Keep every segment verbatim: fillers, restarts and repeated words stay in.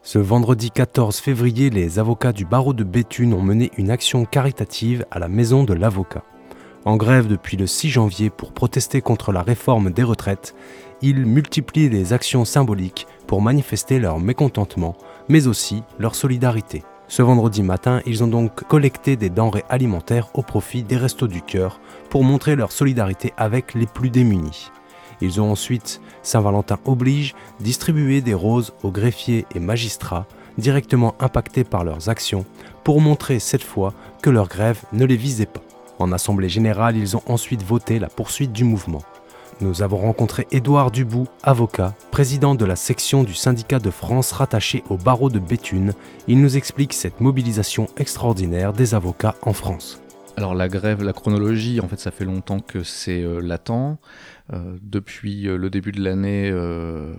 Ce vendredi quatorze février, les avocats du barreau de Béthune ont mené une action caritative à la maison de l'avocat. En grève depuis le six janvier pour protester contre la réforme des retraites, ils multiplient les actions symboliques pour manifester leur mécontentement, mais aussi leur solidarité. Ce vendredi matin, ils ont donc collecté des denrées alimentaires au profit des Restos du Cœur pour montrer leur solidarité avec les plus démunis. Ils ont ensuite, Saint-Valentin oblige, distribué des roses aux greffiers et magistrats directement impactés par leurs actions pour montrer cette fois que leur grève ne les visait pas. En assemblée générale, ils ont ensuite voté la poursuite du mouvement. Nous avons rencontré Édouard Dubout, avocat, président de la section du syndicat de France rattaché au barreau de Béthune. Il nous explique cette mobilisation extraordinaire des avocats en France. Alors la grève, la chronologie, en fait ça fait longtemps que c'est euh, latent. Euh, depuis euh, le début de l'année, euh,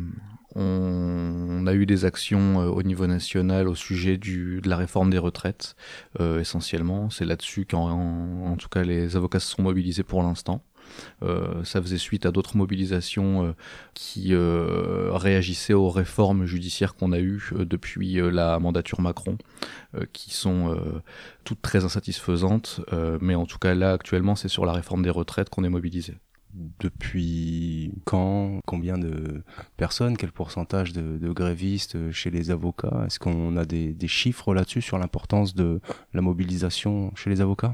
on, on a eu des actions euh, au niveau national au sujet du, de la réforme des retraites, euh, essentiellement. C'est là-dessus qu'en en, en tout cas les avocats se sont mobilisés pour l'instant. Euh, ça faisait suite à d'autres mobilisations euh, qui euh, réagissaient aux réformes judiciaires qu'on a eues euh, depuis euh, la mandature Macron, euh, qui sont euh, toutes très insatisfaisantes, euh, mais en tout cas là actuellement c'est sur la réforme des retraites qu'on est mobilisé. Depuis quand? Combien de personnes? Quel pourcentage de, de grévistes chez les avocats? Est-ce qu'on a des, des chiffres là-dessus sur l'importance de la mobilisation chez les avocats?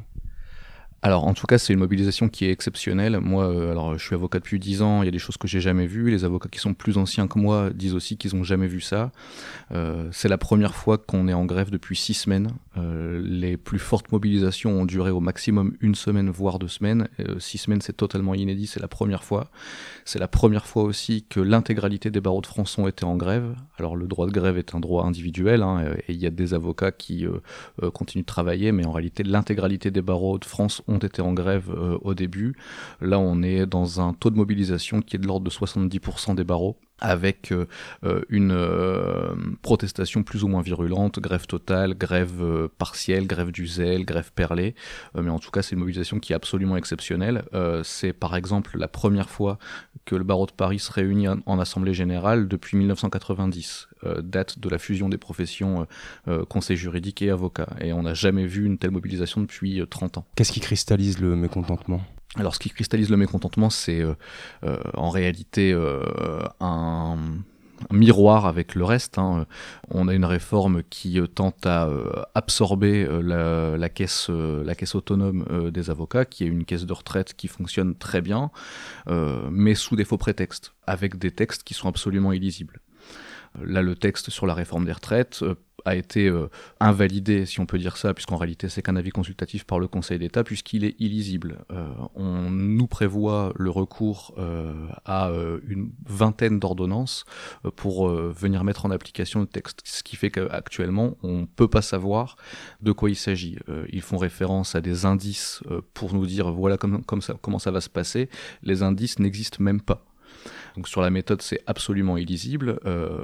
Alors en tout cas c'est une mobilisation qui est exceptionnelle. Moi euh, alors je suis avocat depuis dix ans, il y a des choses que j'ai jamais vues. Les avocats qui sont plus anciens que moi disent aussi qu'ils n'ont jamais vu ça. Euh, c'est la première fois qu'on est en grève depuis six semaines. Euh, les plus fortes mobilisations ont duré au maximum une semaine voire deux semaines. Euh, six semaines c'est totalement inédit, c'est la première fois. C'est la première fois aussi que l'intégralité des barreaux de France ont été en grève. Alors le droit de grève est un droit individuel hein, et il y a des avocats qui euh, euh, continuent de travailler, mais en réalité l'intégralité des barreaux de France ont ont été en grève euh, au début. Là, on est dans un taux de mobilisation qui est de l'ordre de soixante-dix pour cent des barreaux, avec euh, une euh, protestation plus ou moins virulente, grève totale, grève euh, partielle, grève du zèle, grève perlée. Euh, mais en tout cas, c'est une mobilisation qui est absolument exceptionnelle. Euh, c'est par exemple la première fois que le barreau de Paris se réunit en, en assemblée générale depuis dix-neuf cent quatre-vingt-dix, euh, date de la fusion des professions euh, conseil juridique et avocat. Et on n'a jamais vu une telle mobilisation depuis euh, trente ans. Qu'est-ce qui cristallise le mécontentement ? Alors ce qui cristallise le mécontentement, c'est euh, euh, en réalité euh, un, un miroir avec le reste. Hein. On a une réforme qui euh, tente à euh, absorber euh, la, la, caisse, euh, la caisse autonome euh, des avocats, qui est une caisse de retraite qui fonctionne très bien, euh, mais sous des faux prétextes, avec des textes qui sont absolument illisibles. Là, le texte sur la réforme des retraites euh, a été euh, invalidé, si on peut dire ça, puisqu'en réalité c'est qu'un avis consultatif par le Conseil d'État, puisqu'il est illisible. Euh, on nous prévoit le recours euh, à euh, une vingtaine d'ordonnances euh, pour euh, venir mettre en application le texte, ce qui fait qu'actuellement on ne peut pas savoir de quoi il s'agit. Euh, ils font référence à des indices euh, pour nous dire voilà comme, comme ça, comment ça va se passer. Les indices n'existent même pas. Donc sur la méthode, c'est absolument illisible, euh,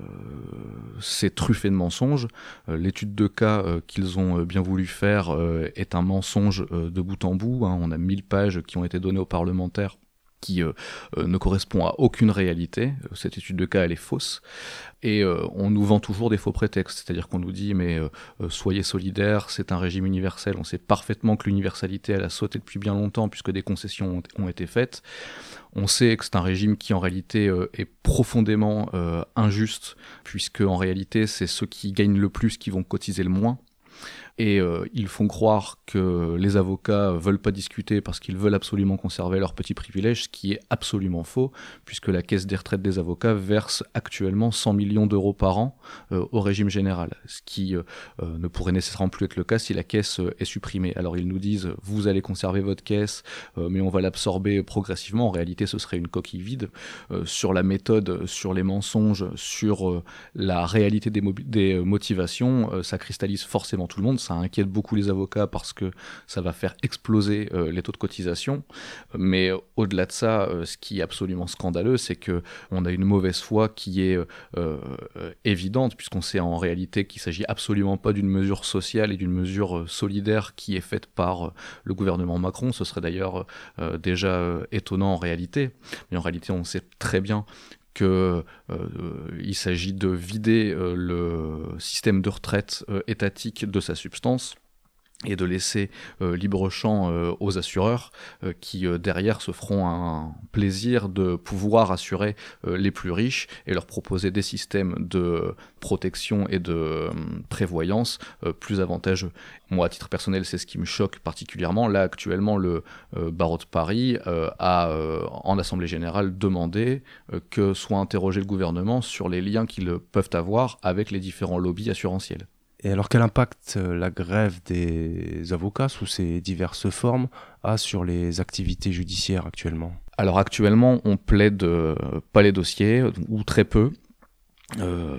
c'est truffé de mensonges. Euh, l'étude de cas euh, qu'ils ont bien voulu faire euh, est un mensonge euh, de bout en bout. Hein. On a mille pages qui ont été données aux parlementaires qui euh, euh, ne correspond à aucune réalité. Cette étude de cas, elle est fausse. Et euh, on nous vend toujours des faux prétextes, c'est-à-dire qu'on nous dit mais euh, euh, soyez solidaires, c'est un régime universel. On sait parfaitement que l'universalité, elle a sauté depuis bien longtemps puisque des concessions ont, ont été faites. On sait que c'est un régime qui en réalité euh, est profondément euh, injuste, puisque en réalité c'est ceux qui gagnent le plus qui vont cotiser le moins. Et euh, ils font croire que les avocats veulent pas discuter parce qu'ils veulent absolument conserver leurs petits privilèges, ce qui est absolument faux, puisque la caisse des retraites des avocats verse actuellement cent millions d'euros par an euh, au régime général, ce qui euh, euh, ne pourrait nécessairement plus être le cas si la caisse euh, est supprimée. Alors ils nous disent vous allez conserver votre caisse, euh, mais on va l'absorber progressivement. En réalité, ce serait une coquille vide. Euh, sur la méthode, sur les mensonges, sur euh, la réalité des, mobi- des motivations, euh, ça cristallise forcément tout le monde. Ça inquiète beaucoup les avocats parce que ça va faire exploser euh, les taux de cotisation. Mais euh, au-delà de ça, euh, ce qui est absolument scandaleux, c'est qu'on a une mauvaise foi qui est euh, euh, évidente, puisqu'on sait en réalité qu'il ne s'agit absolument pas d'une mesure sociale et d'une mesure euh, solidaire qui est faite par euh, le gouvernement Macron. Ce serait d'ailleurs euh, déjà euh, étonnant en réalité. Mais en réalité, on sait très bien qu'il euh, s'agit de vider euh, le système de retraite euh, étatique de sa substance et de laisser euh, libre champ euh, aux assureurs euh, qui euh, derrière se feront un plaisir de pouvoir assurer euh, les plus riches et leur proposer des systèmes de protection et de euh, prévoyance euh, plus avantageux. Moi, à titre personnel, c'est ce qui me choque particulièrement. Là, actuellement, le euh, barreau de Paris euh, a, euh, en Assemblée générale, demandé euh, que soit interrogé le gouvernement sur les liens qu'ils peuvent avoir avec les différents lobbies assurantiels. Et alors quel impact euh, la grève des avocats sous ses diverses formes a sur les activités judiciaires actuellement ? Alors actuellement, on plaide euh, pas les dossiers, ou très peu. Euh,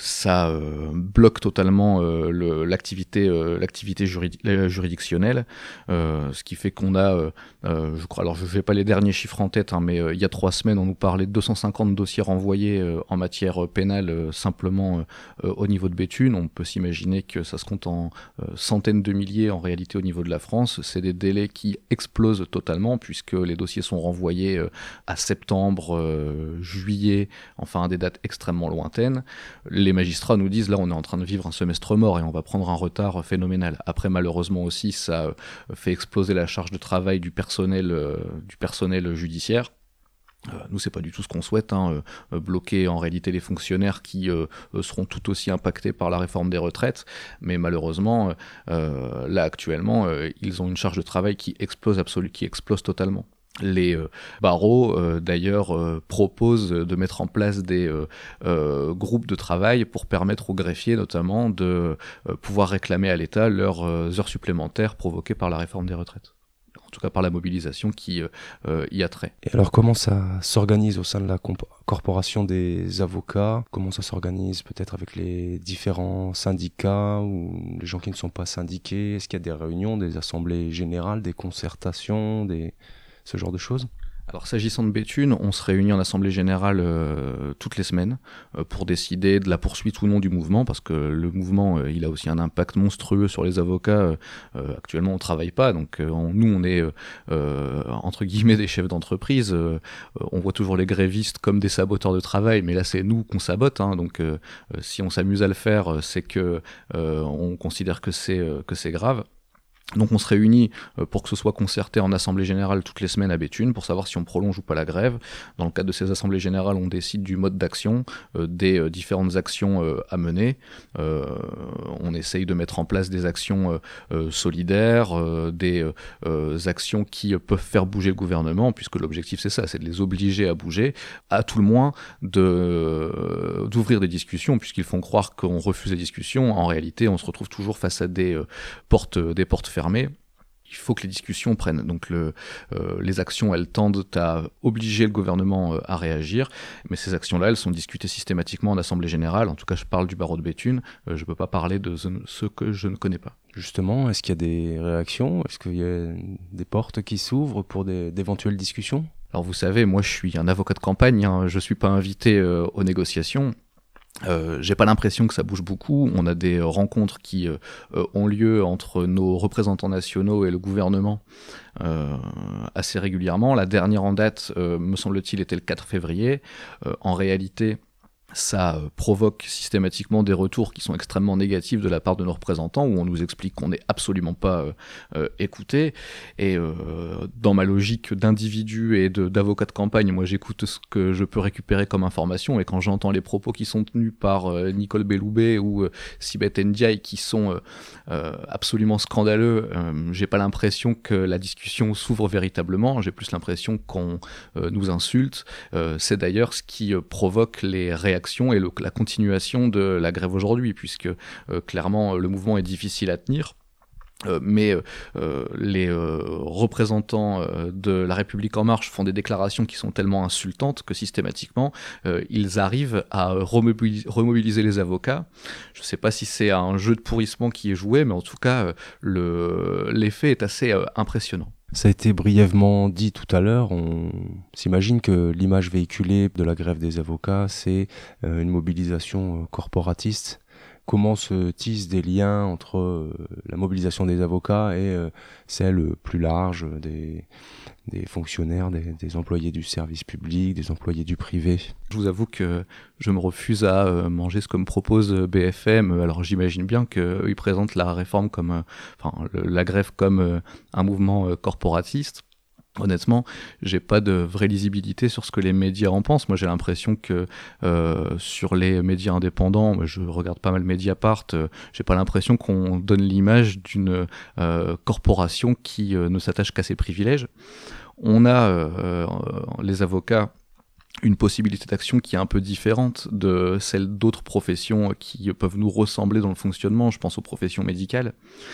ça euh, bloque totalement euh, le, l'activité, euh, l'activité juridi- juridictionnelle, euh, ce qui fait qu'on a, euh, euh, je crois, alors je n'ai pas les derniers chiffres en tête, hein, mais euh, il y a trois semaines, on nous parlait de deux cent cinquante dossiers renvoyés euh, en matière pénale euh, simplement euh, au niveau de Béthune. On peut s'imaginer que ça se compte en euh, centaines de milliers en réalité au niveau de la France. C'est des délais qui explosent totalement puisque les dossiers sont renvoyés euh, à septembre, euh, juillet, enfin à des dates extrêmement lointaines. Les magistrats nous disent là on est en train de vivre un semestre mort et on va prendre un retard phénoménal. Après malheureusement aussi ça fait exploser la charge de travail du personnel, euh, du personnel judiciaire. Euh, nous c'est pas du tout ce qu'on souhaite, hein, euh, bloquer en réalité les fonctionnaires qui euh, seront tout aussi impactés par la réforme des retraites, mais malheureusement euh, là actuellement euh, ils ont une charge de travail qui explose absolument, qui explose totalement. Les euh, barreaux, euh, d'ailleurs, euh, proposent de mettre en place des euh, euh, groupes de travail pour permettre aux greffiers, notamment, de euh, pouvoir réclamer à l'État leurs euh, heures supplémentaires provoquées par la réforme des retraites. En tout cas, par la mobilisation qui euh, y a trait. Et alors, comment ça s'organise au sein de la comp- corporation des avocats ? Comment ça s'organise peut-être avec les différents syndicats ou les gens qui ne sont pas syndiqués ? Est-ce qu'il y a des réunions, des assemblées générales, des concertations, des... ce genre de choses ? Alors s'agissant de Béthune, on se réunit en assemblée générale euh, toutes les semaines euh, pour décider de la poursuite ou non du mouvement, parce que le mouvement euh, il a aussi un impact monstrueux sur les avocats. Euh, actuellement on travaille pas, donc euh, on, nous on est euh, entre guillemets des chefs d'entreprise. Euh, on voit toujours les grévistes comme des saboteurs de travail, mais là c'est nous qu'on sabote, hein, donc euh, si on s'amuse à le faire, c'est que euh, on considère que c'est euh, que c'est grave. Donc on se réunit pour que ce soit concerté en assemblée générale toutes les semaines à Béthune pour savoir si on prolonge ou pas la grève. Dans le cadre de ces assemblées générales, on décide du mode d'action, euh, des euh, différentes actions euh, à mener. Euh, on essaye de mettre en place des actions euh, euh, solidaires, euh, des euh, actions qui euh, peuvent faire bouger le gouvernement, puisque l'objectif c'est ça, c'est de les obliger à bouger, à tout le moins de, euh, d'ouvrir des discussions, puisqu'ils font croire qu'on refuse les discussions. En réalité, on se retrouve toujours face à des euh, portes, des portes fermées. Il faut que les discussions prennent. Donc le, euh, les actions, elles tendent à obliger le gouvernement euh, à réagir, mais ces actions-là, elles sont discutées systématiquement en assemblée générale. En tout cas, je parle du barreau de Béthune, euh, je ne peux pas parler de ce que je ne connais pas. Justement, est-ce qu'il y a des réactions ? Est-ce qu'il y a des portes qui s'ouvrent pour des, d'éventuelles discussions ? Alors vous savez, moi je suis un avocat de campagne, hein, je ne suis pas invité euh, aux négociations. Euh, j'ai pas l'impression que ça bouge beaucoup. On a des rencontres qui euh, ont lieu entre nos représentants nationaux et le gouvernement euh, assez régulièrement. La dernière en date, euh, me semble-t-il, était le quatre février. Euh, en réalité, ça euh, provoque systématiquement des retours qui sont extrêmement négatifs de la part de nos représentants, où on nous explique qu'on n'est absolument pas euh, euh, écouté. Et euh, dans ma logique d'individu et de, d'avocat de campagne, moi j'écoute ce que je peux récupérer comme information, et quand j'entends les propos qui sont tenus par euh, Nicole Belloubet ou euh, Sibeth Ndiaye qui sont euh, euh, absolument scandaleux, euh, j'ai pas l'impression que la discussion s'ouvre véritablement, j'ai plus l'impression qu'on euh, nous insulte. Euh, c'est d'ailleurs ce qui euh, provoque les réactions et le, la continuation de la grève aujourd'hui, puisque euh, clairement le mouvement est difficile à tenir. Euh, mais euh, les euh, représentants euh, de La République En Marche font des déclarations qui sont tellement insultantes que systématiquement euh, ils arrivent à remobiliser, remobiliser les avocats. Je ne sais pas si c'est un jeu de pourrissement qui est joué, mais en tout cas euh, le, l'effet est assez euh, impressionnant. Ça a été brièvement dit tout à l'heure, on s'imagine que l'image véhiculée de la grève des avocats, c'est une mobilisation corporatiste. comment se tissent des liens entre euh, la mobilisation des avocats et euh, celle plus large des, des fonctionnaires, des, des employés du service public, des employés du privé. Je vous avoue que je me refuse à euh, manger ce que me propose B F M. Alors j'imagine bien qu'ils présentent la réforme comme, euh, enfin le, la grève comme euh, un mouvement euh, corporatiste. Honnêtement, j'ai pas de vraie lisibilité sur ce que les médias en pensent. Moi, j'ai l'impression que euh, sur les médias indépendants, je regarde pas mal Mediapart, euh, j'ai pas l'impression qu'on donne l'image d'une euh, corporation qui euh, ne s'attache qu'à ses privilèges. On a euh, les avocats une possibilité d'action qui est un peu différente de celle d'autres professions qui peuvent nous ressembler dans le fonctionnement. Je pense aux professions médicales.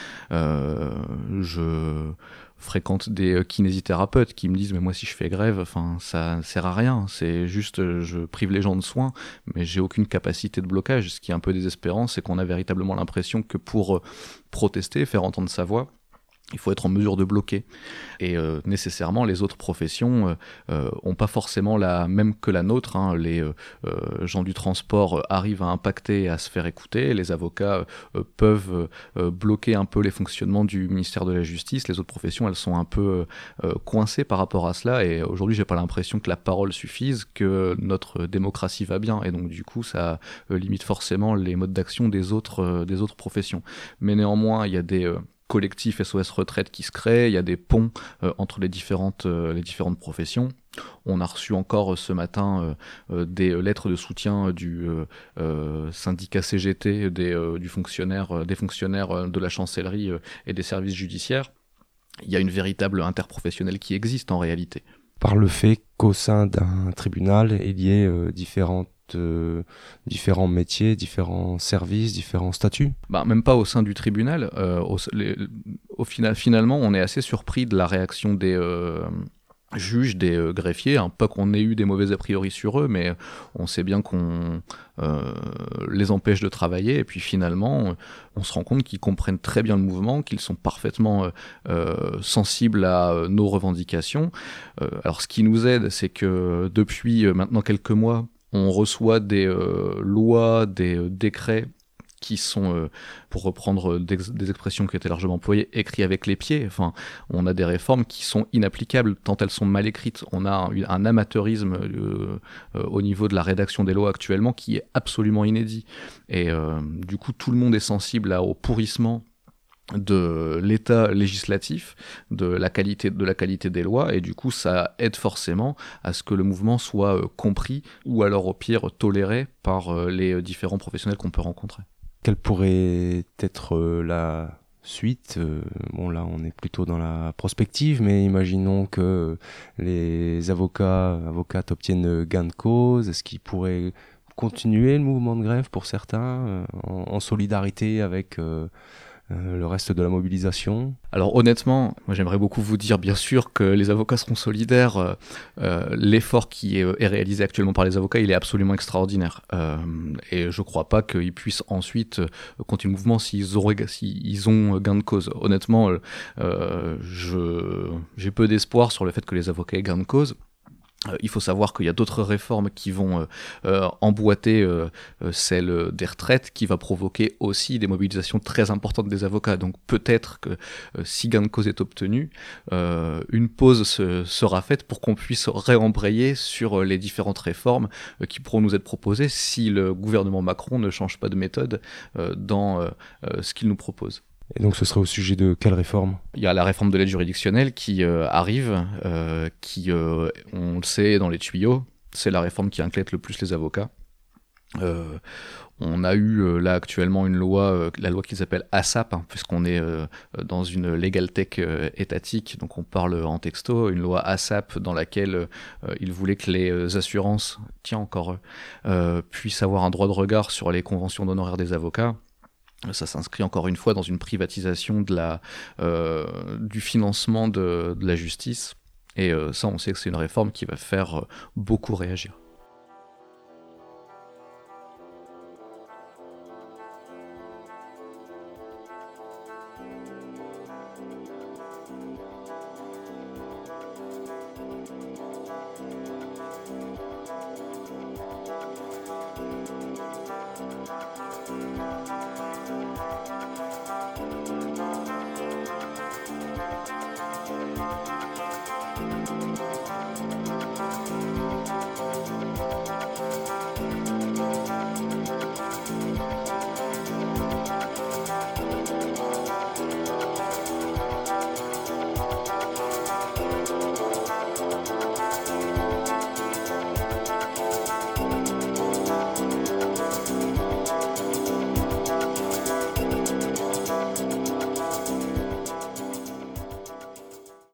Euh, je fréquente des kinésithérapeutes qui me disent mais moi si je fais grève, enfin ça sert à rien, c'est juste je prive les gens de soins, mais j'ai aucune capacité de blocage. Ce qui est un peu désespérant, c'est qu'on a véritablement l'impression que pour protester, faire entendre sa voix, il faut être en mesure de bloquer. Et euh, nécessairement, les autres professions euh, euh, ont pas forcément la même que la nôtre. Hein. Les euh, euh, gens du transport euh, arrivent à impacter et à se faire écouter. Les avocats euh, peuvent euh, bloquer un peu les fonctionnements du ministère de la Justice. Les autres professions, elles sont un peu euh, coincées par rapport à cela. Et aujourd'hui, j'ai pas l'impression que la parole suffise, que notre démocratie va bien. Et donc, du coup, ça euh, limite forcément les modes d'action des autres, euh, des autres professions. Mais néanmoins, il y a des... Euh, collectif S O S Retraite qui se crée, il y a des ponts euh, entre les différentes, euh, les différentes professions. On a reçu encore euh, ce matin euh, euh, des lettres de soutien du euh, euh, syndicat C G T, des, euh, du fonctionnaire, euh, des fonctionnaires euh, de la chancellerie euh, et des services judiciaires. Il y a une véritable interprofessionnelle qui existe en réalité. Par le fait qu'au sein d'un tribunal, il y ait euh, différentes Euh, différents métiers, différents services, différents statuts. Bah, même pas au sein du tribunal. Euh, au, les, au final, finalement, on est assez surpris de la réaction des euh, juges, des euh, greffiers. Hein, pas qu'on ait eu des mauvais a priori sur eux, mais on sait bien qu'on euh, les empêche de travailler. Et puis finalement, on se rend compte qu'ils comprennent très bien le mouvement, qu'ils sont parfaitement euh, sensibles à euh, nos revendications. Euh, alors, ce qui nous aide, c'est que depuis euh, maintenant quelques mois, on reçoit des euh, lois, des euh, décrets qui sont, euh, pour reprendre des, des expressions qui étaient largement employées, écrits avec les pieds. Enfin, on a des réformes qui sont inapplicables tant elles sont mal écrites. On a un, un amateurisme euh, euh, au niveau de la rédaction des lois actuellement qui est absolument inédit. Et euh, du coup, tout le monde est sensible à, au pourrissement de l'état législatif, de la qualité de la qualité des lois, et du coup ça aide forcément à ce que le mouvement soit euh, compris ou alors au pire toléré par euh, les différents professionnels qu'on peut rencontrer. Quelle pourrait être euh, la suite? euh, Bon, là on est plutôt dans la prospective, mais imaginons que les avocats avocates obtiennent gain de cause. Est-ce qu'ils pourraient continuer le mouvement de grève pour certains euh, en, en solidarité avec euh, Euh, le reste de la mobilisation? Alors honnêtement, moi j'aimerais beaucoup vous dire bien sûr que les avocats seront solidaires. Euh, euh, l'effort qui est, est réalisé actuellement par les avocats, il est absolument extraordinaire. Euh, et je crois pas qu'ils puissent ensuite continuer le mouvement s'ils ont, s'ils ont gain de cause. Honnêtement, euh, je, j'ai peu d'espoir sur le fait que les avocats aient gain de cause. Euh, il faut savoir qu'il y a d'autres réformes qui vont euh, euh, emboîter euh, euh, celle des retraites, qui va provoquer aussi des mobilisations très importantes des avocats. Donc peut-être que euh, si gain de cause est obtenu, euh, une pause se, sera faite pour qu'on puisse réembrayer sur les différentes réformes euh, qui pourront nous être proposées si le gouvernement Macron ne change pas de méthode euh, dans euh, euh, ce qu'il nous propose. Et donc ce serait au sujet de quelle réforme? Il y a la réforme de l'aide juridictionnelle qui euh, arrive, euh, qui, euh, on le sait, dans les tuyaux. C'est la réforme qui inquiète le plus les avocats. Euh, on a eu euh, là actuellement une loi, euh, la loi qui s'appelle ASAP, hein, puisqu'on est euh, dans une legal tech euh, étatique, donc on parle en texto, une loi ASAP dans laquelle euh, il voulait que les assurances, tiens encore, euh, puissent avoir un droit de regard sur les conventions d'honoraires des avocats. Ça s'inscrit encore une fois dans une privatisation de la, euh, du financement de, de la justice. Et euh, ça, on sait que c'est une réforme qui va faire euh, beaucoup réagir.